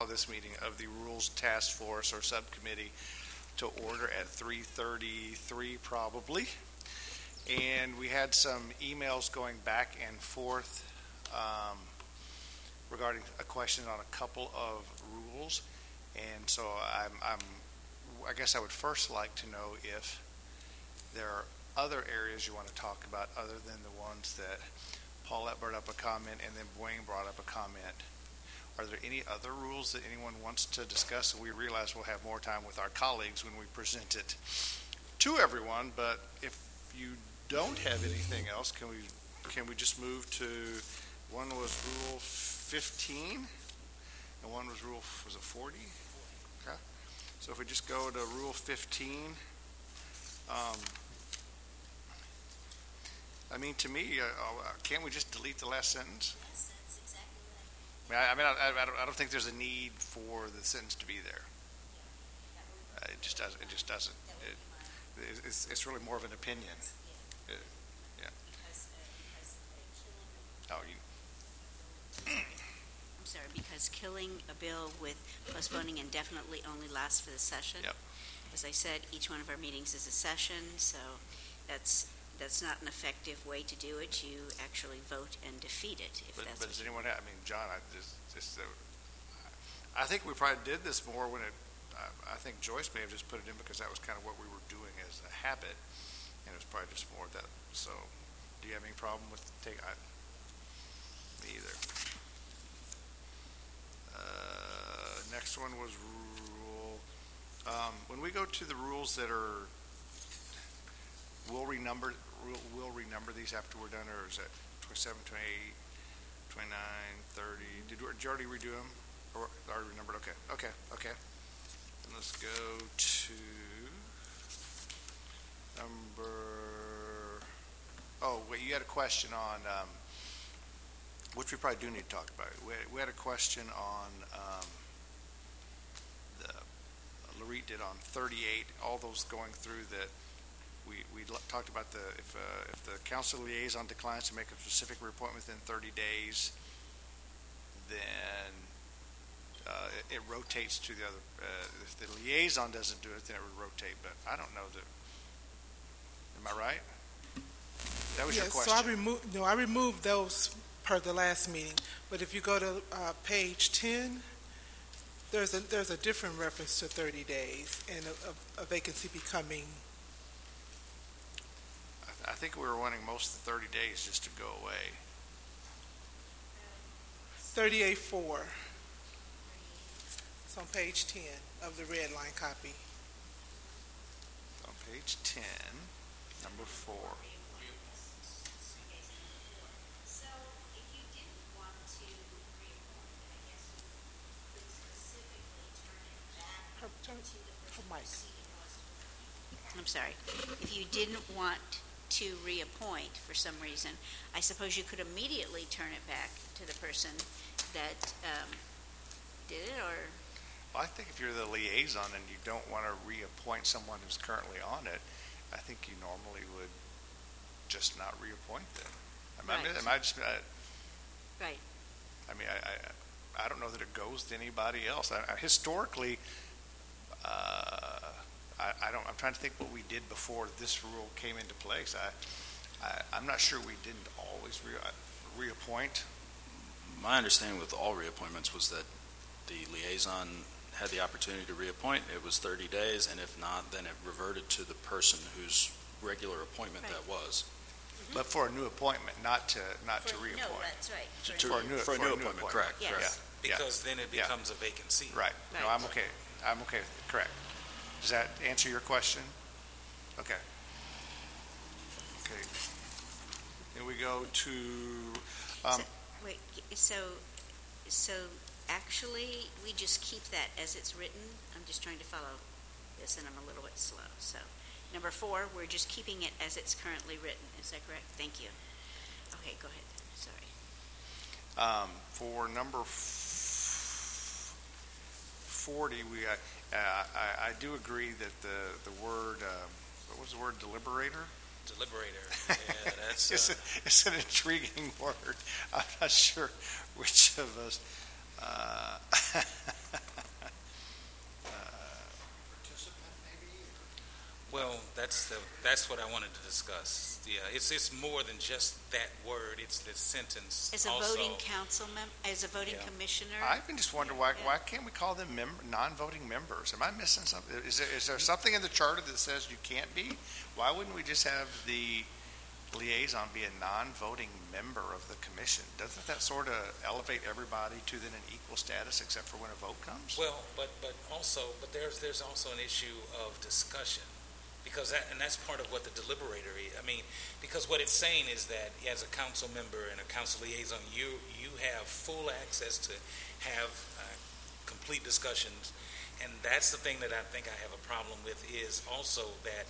this meeting of the Rules Task Force or Subcommittee to order at 3:33 probably. And we had some emails going back and forth regarding a question on a couple of rules. And so I guess I would first like to know if there are other areas you want to talk about other than the ones that Paulette brought up a comment and then Wayne brought up a comment. Are there any other rules that anyone wants to discuss? We realize we'll have more time with our colleagues when we present it to everyone, but if you don't have anything else, can we just move to, one was Rule 15 and one was was it 40? Okay. So if we just go to Rule 15, I mean, to me, can't we just delete the last sentence? Yes, that's exactly right. I don't think there's a need for the sentence to be there. It just doesn't. It's really more of an opinion. Yeah. Oh, I'm sorry, because killing a bill with postponing indefinitely only lasts for the session. Yep. As I said, each one of our meetings is a session, so that's not an effective way to do it. You actually vote and defeat it. But does anyone have? I mean, John, I think we probably did this more when it. I think Joyce may have just put it in because that was kind of what we were doing as a habit, and it was probably just more that. So, do you have any problem with me either? Next one was rule. When we go to the rules that are, we'll renumber these after we're done, or is that 27, 28, 29, 30? Did you already redo them? Or already renumbered? Okay. And let's go to number. Oh, wait, you had a question on, which we probably do need to talk about. We had a question on Laurite did on 38, all those going through that. We talked about if the council liaison declines to make a specific report within 30 days, then it rotates to the other. If the liaison doesn't do it, then it would rotate. But I don't know that. Am I right? That was your question. So I removed those per the last meeting. But if you go to page 10, there's a different reference to 30 days and a vacancy becoming. I think we were wanting most of the 30 days just to go away. 38-4. It's on page 10 of the red line copy. On page 10, number 4. So if you didn't want to reappoint, I guess you could specifically turn it back to the person I'm sorry. If you didn't want to reappoint for some reason, I suppose you could immediately turn it back to the person that did it, or? Well, I think if you're the liaison and you don't want to reappoint someone who's currently on it, I think you normally would just not reappoint them. Right. Right. I mean, I don't know that it goes to anybody else. Historically, I'm trying to think what we did before this rule came into place. I'm not sure we didn't always reappoint. My understanding with all reappointments was that the liaison had the opportunity to reappoint. It was 30 days, and if not, then it reverted to the person whose regular appointment that was. Mm-hmm. But for a new appointment, not to reappoint. No, that's right. For a new appointment, correct. Yes. Correct. Because then it becomes a vacancy. Right. Right. No, I'm okay. Correct. Does that answer your question? Okay. Then we go to. So actually, we just keep that as it's written. I'm just trying to follow this, and I'm a little bit slow. So, number 4, we're just keeping it as it's currently written. Is that correct? Thank you. Okay, go ahead. Sorry. For number 40, I do agree that the word, what was the word, deliberator? Deliberator. Yeah, that's. It's an intriguing word. I'm not sure which of us. that's what I wanted to discuss. Yeah, it's more than just that word. It's the sentence. As a also. voting council member, as a voting Yeah. commissioner? I've been just wondering why can't we call them non-voting members? Am I missing something? Is there something in the charter that says you can't be? Why wouldn't we just have the liaison be a non-voting member of the commission? Doesn't that sort of elevate everybody to then an equal status except for when a vote comes? Well, but there's also an issue of discussion, because that's part of what the deliberator is. I mean, because what it's saying is that as a council member and a council liaison, you have full access to have complete discussions, and that's the thing that I think I have a problem with, is also that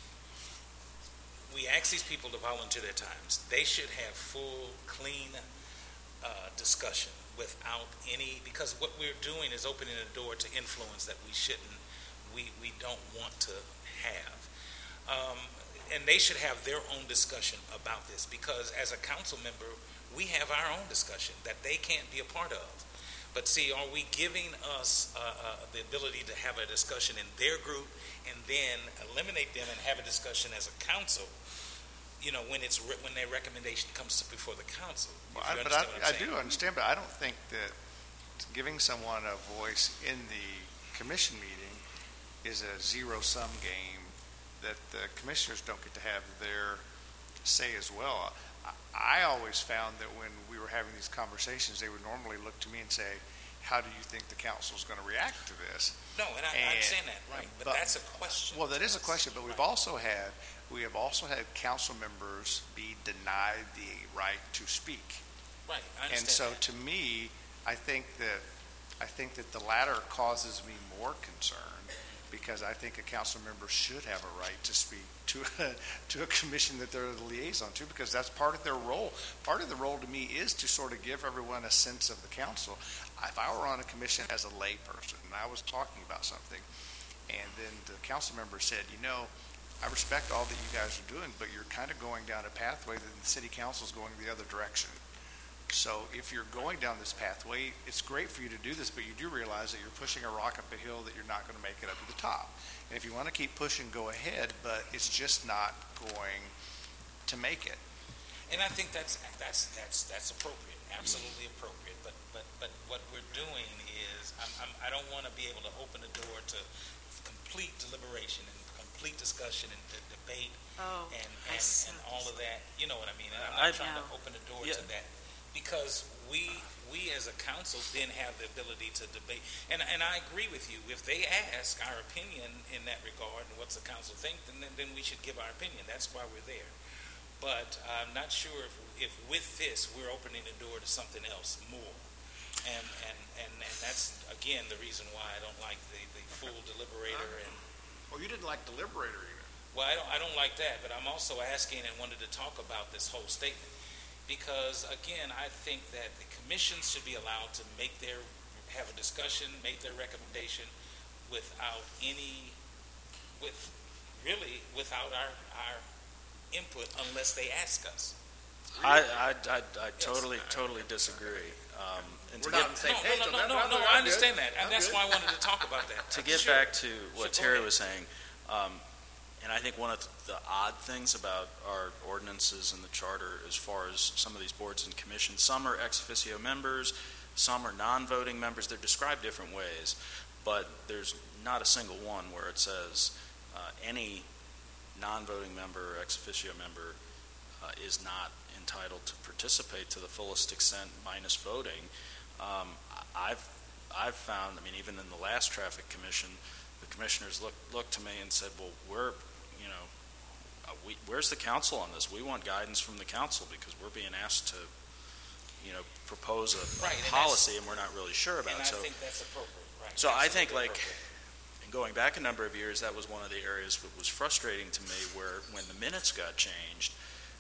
we ask these people to volunteer their times. They should have full, clean discussion without any, because what we're doing is opening a door to influence that we don't want to have. And they should have their own discussion about this, because as a council member, we have our own discussion that they can't be a part of. But see, are we giving us the ability to have a discussion in their group and then eliminate them and have a discussion as a council, when their recommendation comes before the council? Well, I do understand, but I don't think that giving someone a voice in the commission meeting is a zero-sum game, that the commissioners don't get to have their say as well. I always found that when we were having these conversations, they would normally look to me and say, how do you think the council is going to react to this? No, and I understand that, right, but that's a question. Well, that is a question, but we have also had council members be denied the right to speak. Right, I understand And so that. to me, I think that the latter causes me more concern, because I think a council member should have a right to speak to a commission that they're the liaison to, because that's part of their role. Part of the role to me is to sort of give everyone a sense of the council. If I were on a commission as a lay person and I was talking about something, and then the council member said, I respect all that you guys are doing, but you're kind of going down a pathway that the city council is going the other direction. So if you're going down this pathway, it's great for you to do this, but you do realize that you're pushing a rock up a hill that you're not going to make it up to the top. And if you want to keep pushing, go ahead, but it's just not going to make it. And I think that's appropriate, absolutely appropriate. But what we're doing is, I don't want to be able to open the door to complete deliberation and complete discussion and debate and all of that. You know what I mean? And I'm not trying to open the door to that, because we as a council then have the ability to debate. And I agree with you. If they ask our opinion in that regard and what's the council think, then we should give our opinion. That's why we're there. But I'm not sure if with this we're opening the door to something else more. And that's, again, the reason why I don't like the full deliberator. And Well, you didn't like deliberator either. well, I don't like that, but I'm also asking and wanted to talk about this whole statement. Because, again, I think that the commissions should be allowed to have a discussion, make their recommendation without our input, unless they ask us. I totally disagree. And No, I understand that, and that's why I wanted to talk about that. to get Sure. back to what Sure, Terry go was saying, and I think one of the odd things about our ordinances and the charter, as far as some of these boards and commissions, some are ex officio members, some are non-voting members. They're described different ways, but there's not a single one where it says any non-voting member or ex officio member is not entitled to participate to the fullest extent minus voting. I've found, even in the last traffic commission, the commissioners looked to me and said, well, where's the council on this? We want guidance from the council, because we're being asked to, propose a policy, and we're not really sure about it. And I think that's appropriate, right? So I think, Absolutely appropriate. going back a number of years, that was one of the areas that was frustrating to me, where when the minutes got changed,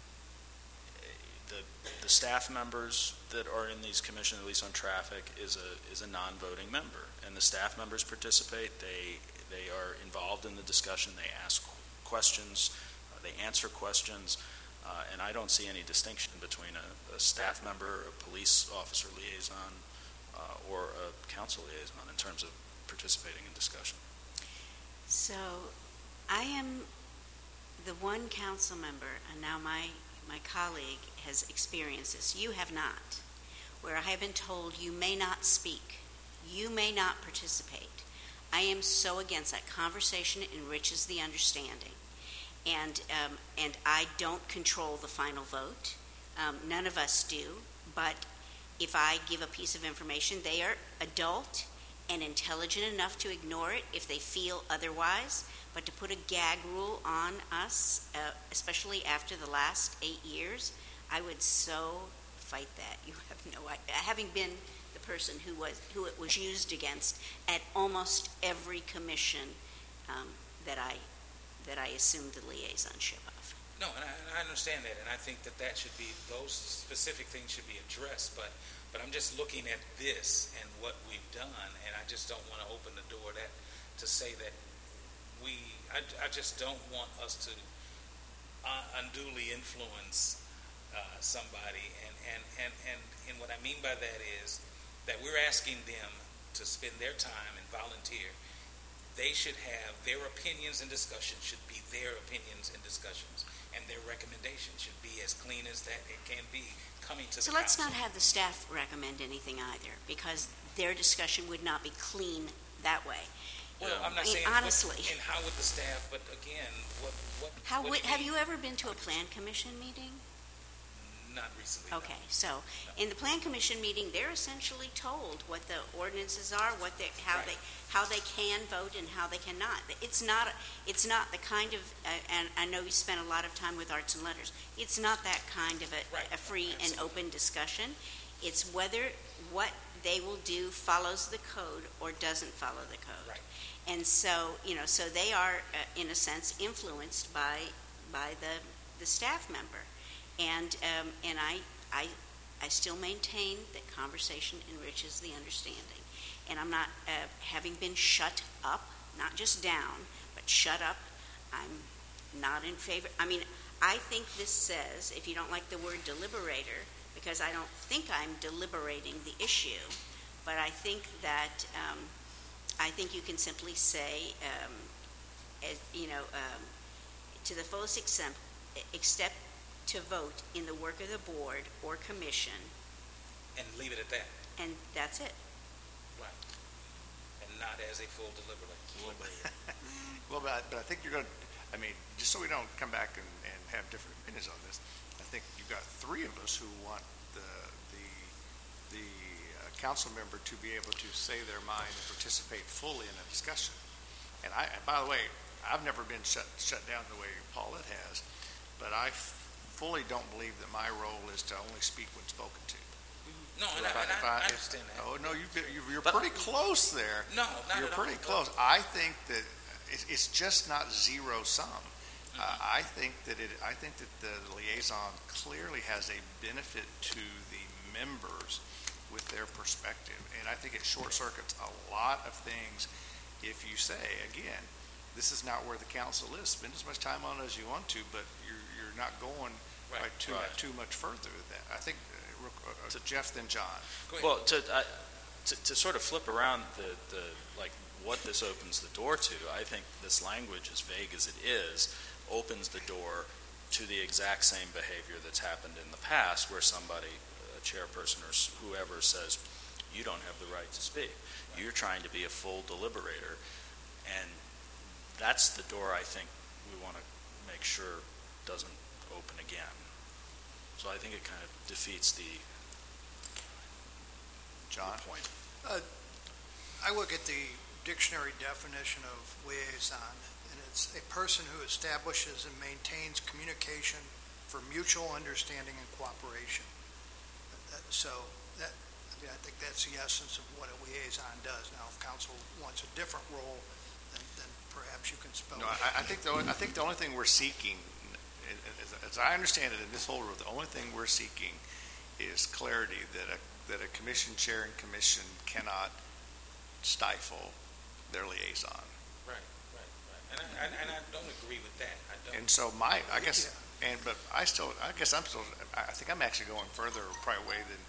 the staff members that are in these commissions, at least on traffic, is a non-voting member, and the staff members participate. They are involved in the discussion. They ask questions. They answer questions, and I don't see any distinction between a staff member, a police officer liaison, or a council liaison in terms of participating in discussion. So I am the one council member, and now my colleague has experienced this, you have not, where I have been told you may not speak, you may not participate. I am so against that. Conversation enriches the understanding. And I don't control the final vote. None of us do. But if I give a piece of information, they are adult and intelligent enough to ignore it if they feel otherwise. But to put a gag rule on us, especially after the last 8 years, I would so fight that. You have no idea. Having been the person who it was used against at almost every commission that I assumed the liaisonship of. No, and I understand that, and I think that should be, those specific things should be addressed, but I'm just looking at this and what we've done, and I just don't want to open the door to say that I just don't want us to unduly influence somebody, and what I mean by that is that we're asking them to spend their time and volunteer. They should have their opinions and discussions should be their opinions and discussions, and their recommendations should be as clean as that it can be coming to the council. So let's not have the staff recommend anything either, because their discussion would not be clean that way. Well, I'm not saying honestly. And how would the staff? But again, Have you ever been to a plan commission meeting? Not recently. No. Okay, so in the plan commission meeting, they're essentially told what the ordinances are, how they can vote and how they cannot. It's not the kind of, and I know you spent a lot of time with Arts and Letters. It's not that kind of a free and open discussion. It's whether what they will do follows the code or doesn't follow the code. Right. And so, so they are, in a sense, influenced by the staff member. And I still maintain that conversation enriches the understanding. And I'm not, having been shut up, not just down, but shut up, I'm not in favor. I mean, I think this says, if you don't like the word deliberator, because I don't think I'm deliberating the issue, but I think that, I think you can simply say, to the fullest extent, to vote in the work of the board or commission. And leave it at that. And that's it. Right. And not as a full deliberator. Well, but I think you're going to, just so we don't come back and have different opinions on this, I think you've got three of us who want the council member to be able to say their mind and participate fully in a discussion. And by the way, I've never been shut down the way Paulette has, but I fully don't believe that my role is to only speak when spoken to. No, and I understand that. Oh no, you're pretty close there. No, not you're at all. pretty close. I think that it's just not zero sum. I think that the liaison clearly has a benefit to the members with their perspective, and I think it short circuits a lot of things. If you say again, this is not where the council is. Spend as much time on it as you want to, but you're not going too much further than that. I think Jeff, then John. Well, to sort of flip around the what this opens the door to, I think this language, as vague as it is, opens the door to the exact same behavior that's happened in the past, where somebody, a chairperson or whoever, says, "You don't have the right to speak. You're trying to be a full deliberator," and that's the door I think we want to make sure doesn't open again. So I think it kind of defeats the point. I look at the dictionary definition of liaison, and it's a person who establishes and maintains communication for mutual understanding and cooperation. I think that's the essence of what a liaison does. Now, if council wants a different role, then perhaps you can spell it. I think the only thing we're seeking, as I understand it in this whole rule, the only thing we're seeking is clarity that a commission chair and commission cannot stifle their liaison. Right. And I don't agree with that. I don't. And so I guess I'm actually going further probably way than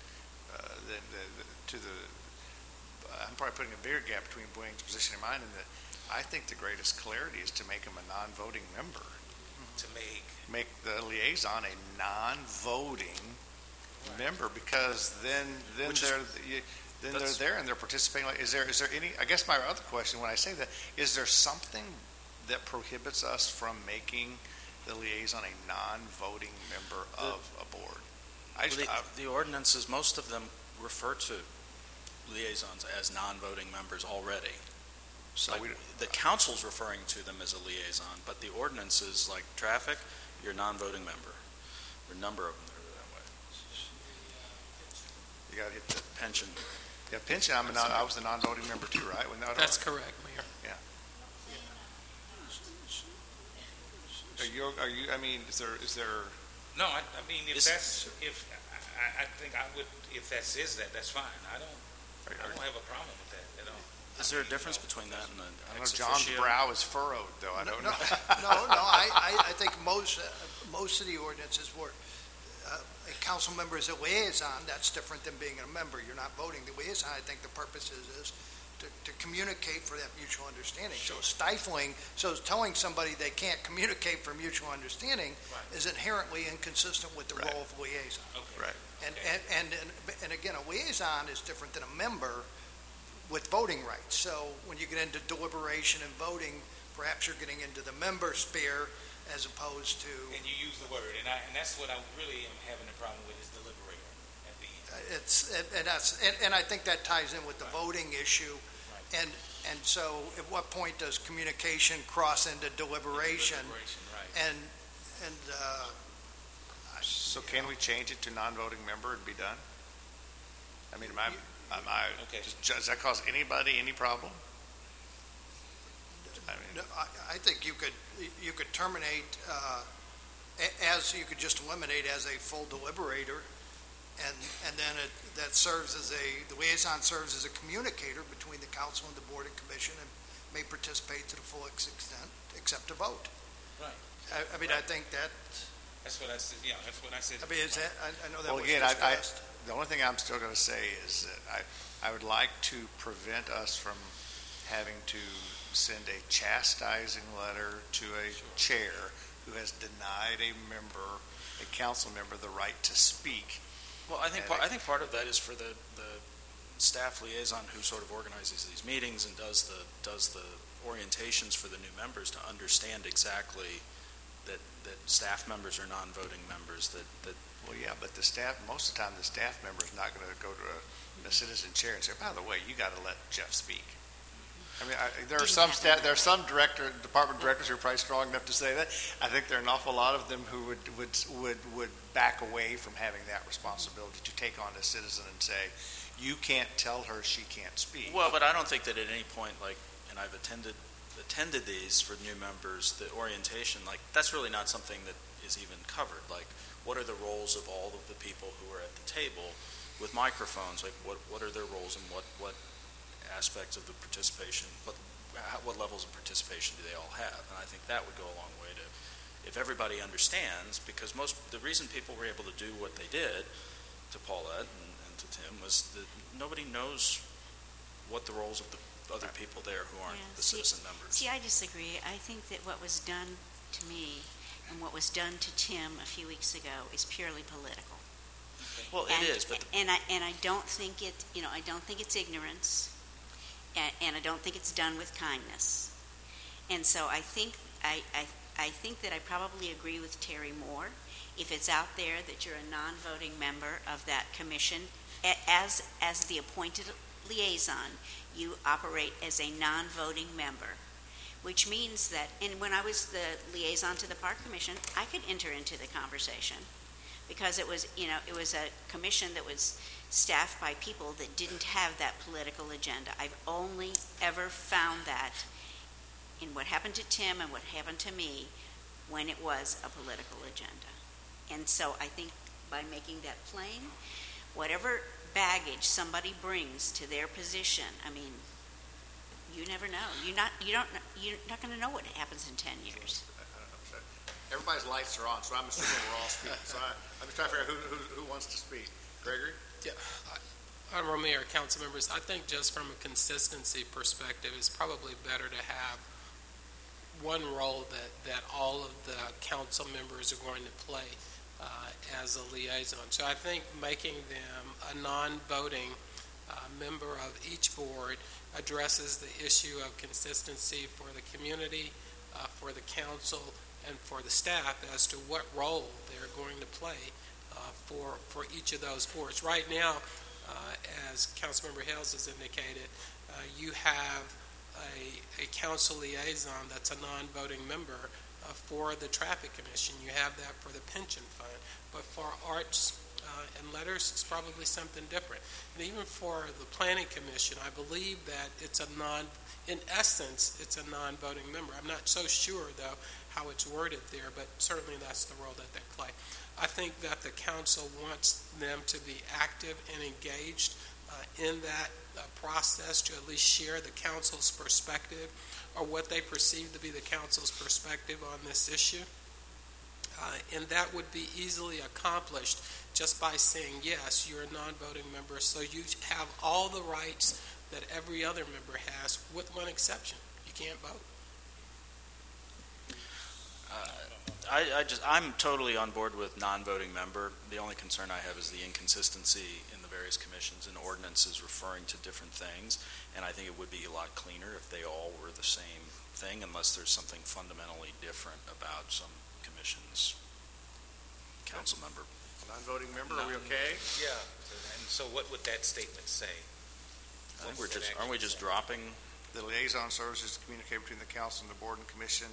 I'm probably putting a bigger gap between Dwayne's position and mine, in that I think the greatest clarity is to make him a non-voting member. to make the liaison a non-voting member, because then Which is- they're that's- there and they're participating. Like, is there any? I guess my other question when I say that is there something that prohibits us from making the liaison a non-voting member of a board? The ordinances, most of them refer to liaisons as non-voting members already. So we, The council's referring to them as a liaison, but the ordinances, like traffic, you're a non-voting member. There are a number of them that are that way. you got to hit the Pension. yeah pension. I was the non-voting member too, right? That's correct, Mayor. Are you? I mean, is there? No, I mean, if Is- that's, if, I think I would, if that says that, that's fine. I don't have a problem with that at all. Is there a difference between that and the I don't know. ex John's officio? brow is furrowed, though. I don't know. I think most of the ordinances were, a council member is a liaison, that's different than being a member. You're not voting. The liaison, I think the purpose is to communicate for that mutual understanding. So stifling, so telling somebody they can't communicate for mutual understanding is inherently inconsistent with the Right. role of liaison. Okay. Right. And again, a liaison is different than a member with voting rights. So when you get into deliberation and voting, perhaps you're getting into the member sphere as opposed to, And you use the word, and that's what I really am having a problem with, is deliberator at the end. and I think that ties in with the voting issue. Right. And so at what point does communication cross into deliberation? Deliberation, right. And So can we change it to non-voting member and be done? I mean, Okay. does that cause anybody any problem? I mean, no, I think you could terminate, as you could just eliminate as a full deliberator, and then that serves as the liaison serves as a communicator between the council and the board and commission, and may participate to the full extent, except to vote. Right. I mean, I think That's what I said, yeah, that's what I said. I mean, is that, I know that Well, was again, discussed. the only thing I'm still going to say is that I would like to prevent us from having to send a chastising letter to a chair who has denied a council member, the right to speak. Well, I think part of that is for the staff liaison who sort of organizes these meetings and does the orientations for the new members to understand exactly that staff members are non-voting members. That Well, yeah, but most of the time, the staff member is not going to go to a citizen chair and say, by the way, you got to let Jeff speak. I mean, there are some department directors who are probably strong enough to say that. I think there are an awful lot of them who would back away from having that responsibility to take on a citizen and say, you can't tell her she can't speak. Well, but I don't think that at any point, and I've attended these for new members, the orientation, that's really not something that is even covered. Like, what are the roles of all of the people who are at the table with microphones? Like, what are their roles and what aspects of the participation, what levels of participation do they all have? And I think that would go a long way to, if everybody understands, because the reason people were able to do what they did to Paulette and to Tim was that nobody knows what the roles of the other people there who aren't the citizen members. See, I disagree. I think that what was done to me and what was done to Tim a few weeks ago is purely political. Well, it is, but I don't think I don't think it's ignorance, and I don't think it's done with kindness. And so I think that I probably agree with Terry Moore. If it's out there that you're a non-voting member of that commission, as the appointed liaison, you operate as a non-voting member, which means that, and when I was the liaison to the Park Commission, I could enter into the conversation because it was a commission that was staffed by people that didn't have that political agenda. I've only ever found that in what happened to Tim and what happened to me when it was a political agenda. And so I think by making that plain, whatever baggage somebody brings to their position, I mean, you never know. You're not going to know what happens in 10 years. Everybody's lights are on, so I'm assuming we're all speaking. So I'm just trying to figure out who wants to speak. Gregory? Yeah, Honorable Mayor, council members, I think just from a consistency perspective, it's probably better to have one role that all of the council members are going to play as a liaison. So I think making them a non-voting member of each board addresses the issue of consistency for the community, for the council, and for the staff as to what role they're going to play for each of those boards. Right now, as Councilmember Hales has indicated, you have a council liaison that's a non-voting member for the Traffic Commission. You have that for the pension fund. But for arts and letters, it's probably something different. And even for the Planning Commission, I believe that in essence, it's a non-voting member. I'm not so sure, though, how it's worded there, but certainly that's the role that they play. I think that the council wants them to be active and engaged in that process, to at least share the council's perspective or what they perceive to be the council's perspective on this issue. And that would be easily accomplished just by saying, yes, you're a non-voting member, so you have all the rights that every other member has, with one exception. You can't vote. I'm totally on board with non-voting member. The only concern I have is the inconsistency in the various commissions and ordinances referring to different things, and I think it would be a lot cleaner if they all were the same thing, unless there's something fundamentally different about some commission's council member. Non-voting member, are we okay? Yeah, and so what would that statement say? I think aren't we just dropping? The liaison services to communicate between the council and the board and commission,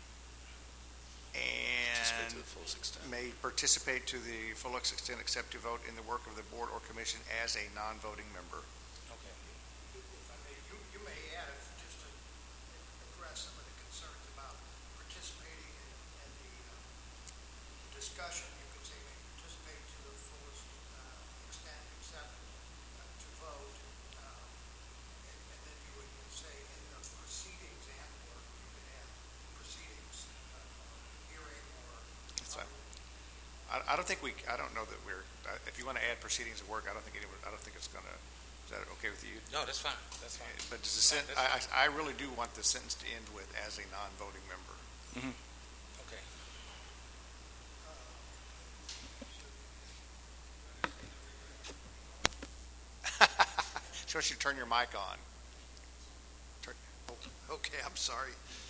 Participate and to the fullest extent. may participate to the fullest extent except to vote in the work of the board or commission as a non-voting member. Okay. If I may, you may add, just to address some of the concerns about participating in the discussion, you could say may participate to the fullest extent except to vote, and then you would say in the proceedings and work, you could add proceedings, hearing or. That's fine. I don't think I don't know that if you want to add proceedings at work, I don't think it's going to, is that okay with you? No, that's fine. That's fine. But does I really do want the sentence to end with as a non-voting member. Okay. So you turn your mic on. Okay, I'm sorry.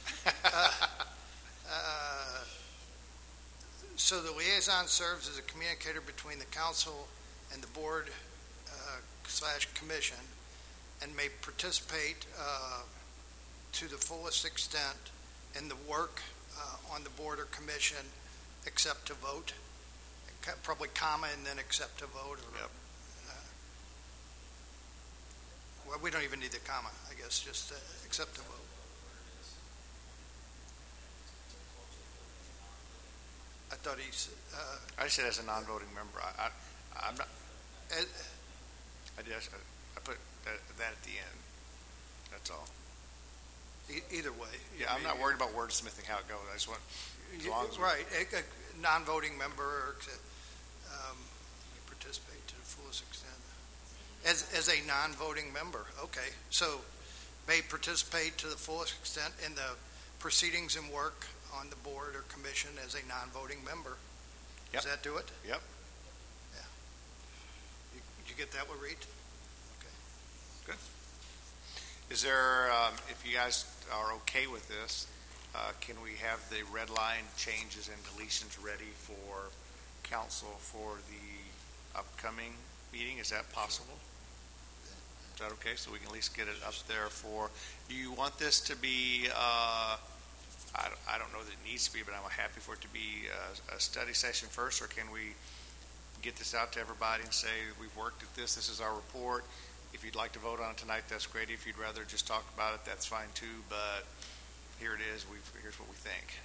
So the liaison serves as a communicator between the council and the board / commission, and may participate to the fullest extent in the work on the board or commission, except to vote. Probably comma and then except to vote. Or, Yep. Well, we don't even need the comma, I guess, just except to vote. I thought he's. I said as a non-voting member. I'm not. I put that at the end. That's all. Either way. Yeah, I'm not worried about wordsmithing how it goes. I just want. As long as Right, a non-voting member participate to the fullest extent. As a non-voting member, okay. So may participate to the fullest extent in the proceedings and work on the board or commission as a non-voting member. Yep. Does that do it? Yep. Yeah. Did you get that one, Reed? Okay. Is there, if you guys are okay with this, can we have the red line changes and deletions ready for council for the upcoming meeting? Is that possible? Is that okay? So we can at least get it up there for, do you want this to be, I don't know that it needs to be, but I'm happy for it to be a study session first, or can we get this out to everybody and say, we've worked at this is our report. If you'd like to vote on it tonight, that's great. If you'd rather just talk about it, that's fine too, but here it is. Here's what we think.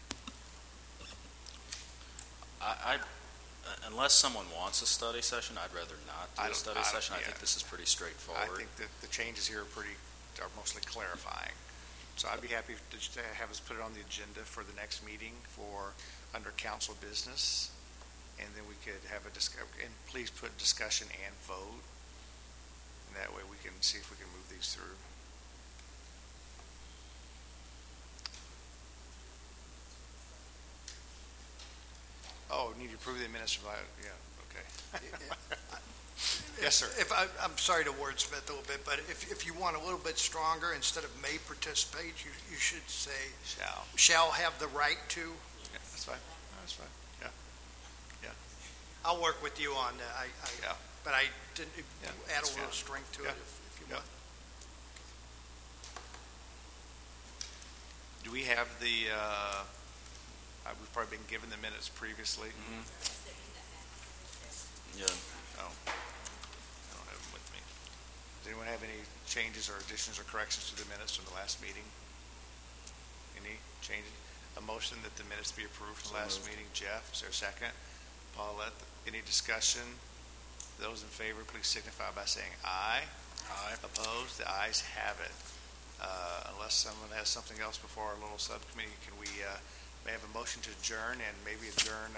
Unless someone wants a study session, I'd rather not do a study session. I yeah. think this is pretty straightforward. I think that the changes here are mostly clarifying. So I'd be happy to have us put it on the agenda for the next meeting for under council business, and then we could have a and please put discussion and vote, and that way we can see if we can move these through. need to approve the minutes from, yeah, okay. Yes, sir. I'm sorry to wordsmith a little bit, but if you want a little bit stronger, instead of may participate, you should say shall have the right to. Yeah, that's fine. That's fine. I'll work with you on that. Yeah. But I didn't add a that's little fine. strength to Yeah. it if you Yeah. want. Do we have the, we've probably been given the minutes previously. Yeah. Oh, I don't have them with me. Does anyone have any changes or additions or corrections to the minutes from the last meeting? Any changes? A motion that the minutes be approved from the last meeting. Jeff, is there a second? Paulette, any discussion? Those in favor, please signify by saying aye. Aye. Opposed? The ayes have it. Unless someone has something else before our little subcommittee, can we, may have a motion to adjourn and maybe adjourn,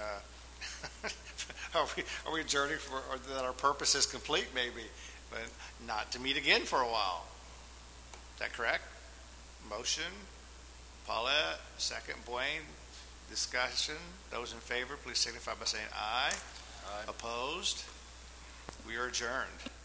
are we adjourning or that our purpose is complete maybe, but not to meet again for a while? Is that correct? Motion, Paulette, second, Blaine, discussion. Those in favor, please signify by saying aye. Aye. Opposed? We are adjourned.